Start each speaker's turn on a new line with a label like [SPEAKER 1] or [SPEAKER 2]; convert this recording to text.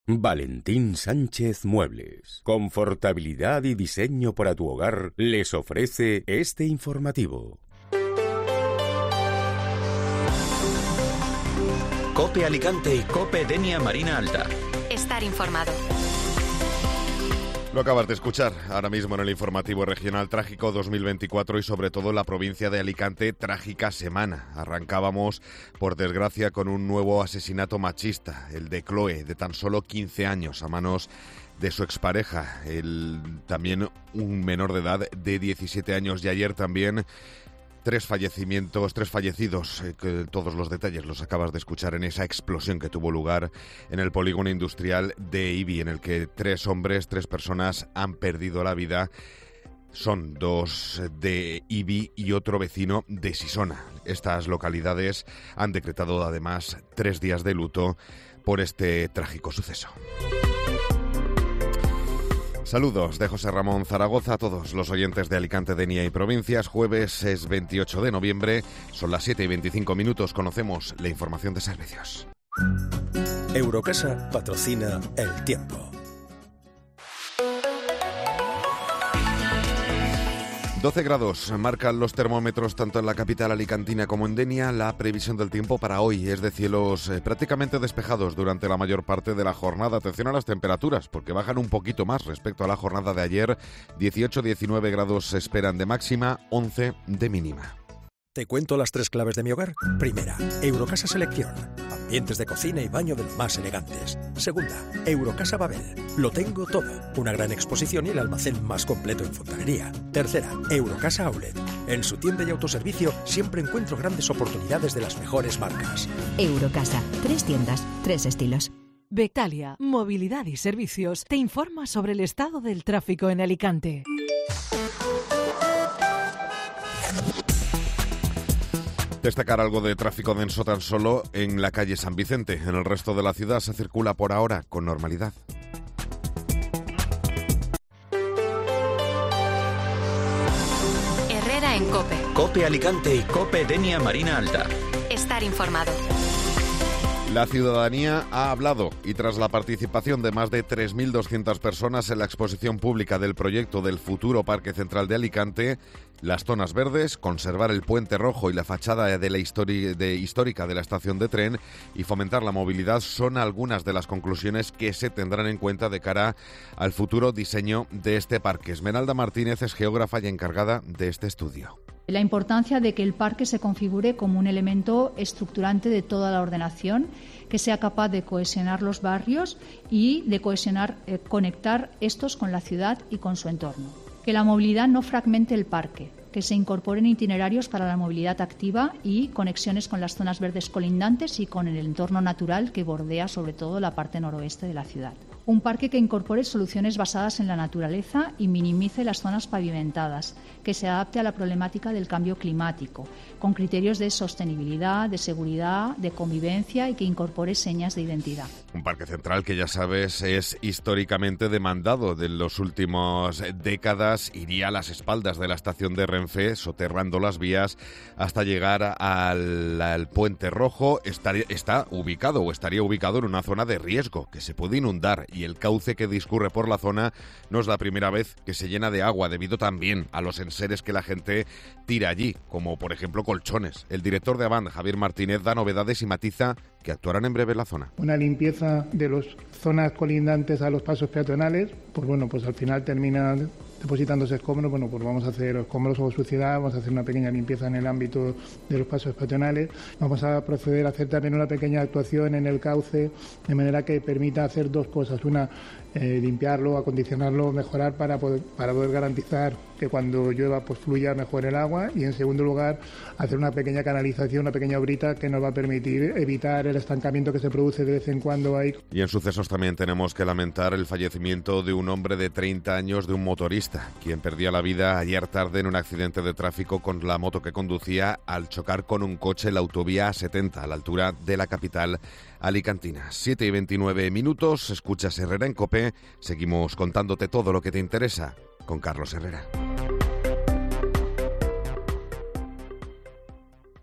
[SPEAKER 1] Valentín Sánchez Muebles, confortabilidad y diseño para tu hogar, les ofrece este informativo.
[SPEAKER 2] COPE Alicante y COPE Denia Marina Alta.
[SPEAKER 3] Estar informado.
[SPEAKER 4] Lo acabas de escuchar ahora mismo en el informativo regional. Trágico 2024 y sobre todo en la provincia de Alicante, trágica semana. Arrancábamos, por desgracia, con un nuevo asesinato machista, el de Chloe, de tan solo 15 años, a manos de su expareja, también un menor de edad de 17 años. Y ayer también tres fallecidos, todos los detalles los acabas de escuchar en esa explosión que tuvo lugar en el polígono industrial de Ibi, en el que tres personas han perdido la vida. Son dos de Ibi y otro vecino de Sisona. Estas localidades han decretado además 3 días de luto por este trágico suceso. Saludos de José Ramón Zaragoza a todos los oyentes de Alicante, Denia y provincias. Jueves es 28 de noviembre, son las 7:25. Conocemos la información de servicios.
[SPEAKER 5] Eurocasa patrocina El Tiempo.
[SPEAKER 4] 12 grados marcan los termómetros tanto en la capital alicantina como en Denia. La previsión del tiempo para hoy es de cielos prácticamente despejados durante la mayor parte de la jornada. Atención a las temperaturas, porque bajan un poquito más respecto a la jornada de ayer. 18-19 grados se esperan de máxima, 11 de mínima.
[SPEAKER 5] ¿Te cuento las 3 claves de mi hogar? Primera, Eurocasa Selección. Ambientes de cocina y baño de los más elegantes. Segunda, Eurocasa Babel. Lo tengo todo. Una gran exposición y el almacén más completo en fontanería. Tercera, Eurocasa Outlet. En su tienda y autoservicio siempre encuentro grandes oportunidades de las mejores marcas.
[SPEAKER 6] Eurocasa. 3 tiendas, 3 estilos.
[SPEAKER 7] Bectalia, Movilidad y Servicios, te informa sobre el estado del tráfico en Alicante.
[SPEAKER 4] Destacar algo de tráfico denso tan solo en la calle San Vicente. En el resto de la ciudad se circula por ahora con normalidad.
[SPEAKER 3] Herrera en COPE.
[SPEAKER 2] COPE Alicante y COPE Denia Marina Alta.
[SPEAKER 3] Estar informado.
[SPEAKER 4] La ciudadanía ha hablado y tras la participación de más de 3.200 personas en la exposición pública del proyecto del futuro Parque Central de Alicante, las zonas verdes, conservar el puente rojo y la fachada de la histórica de la estación de tren y fomentar la movilidad son algunas de las conclusiones que se tendrán en cuenta de cara al futuro diseño de este parque. Esmeralda Martínez es geógrafa y encargada de este estudio.
[SPEAKER 8] La importancia de que el parque se configure como un elemento estructurante de toda la ordenación, que sea capaz de cohesionar los barrios y de conectar estos con la ciudad y con su entorno. Que la movilidad no fragmente el parque, que se incorporen itinerarios para la movilidad activa y conexiones con las zonas verdes colindantes y con el entorno natural que bordea sobre todo la parte noroeste de la ciudad. Un parque que incorpore soluciones basadas en la naturaleza y minimice las zonas pavimentadas, que se adapte a la problemática del cambio climático, con criterios de sostenibilidad, de seguridad, de convivencia y que incorpore señas de identidad.
[SPEAKER 4] Un parque central que ya sabes es históricamente demandado. De las últimas décadas iría a las espaldas de la estación de Renfe, soterrando las vías hasta llegar al Puente Rojo. Estaría ubicado en una zona de riesgo, que se puede inundar. Y el cauce que discurre por la zona no es la primera vez que se llena de agua, debido también a los enseres que la gente tira allí, como por ejemplo colchones. El director de Avant, Javier Martínez, da novedades y matiza que actuarán en breve en la zona.
[SPEAKER 9] Una limpieza de las zonas colindantes a los pasos peatonales, pues al final termina depositándose escombros. Pues vamos a hacer escombros o suciedad, vamos a hacer una pequeña limpieza en el ámbito de los pasos peatonales, vamos a proceder a hacer también una pequeña actuación en el cauce, de manera que permita hacer 2 cosas. Una, limpiarlo, acondicionarlo, mejorar para poder garantizar que cuando llueva pues fluya mejor el agua, y en segundo lugar hacer una pequeña canalización, una pequeña obrita que nos va a permitir evitar el estancamiento que se produce de vez en cuando ahí.
[SPEAKER 4] Y en sucesos también tenemos que lamentar el fallecimiento de un hombre de 30 años, de un motorista, quien perdía la vida ayer tarde en un accidente de tráfico con la moto que conducía al chocar con un coche en la autovía A70 a la altura de la capital alicantina. 7:29, escuchas Herrera en COPE. Seguimos contándote todo lo que te interesa con Carlos Herrera.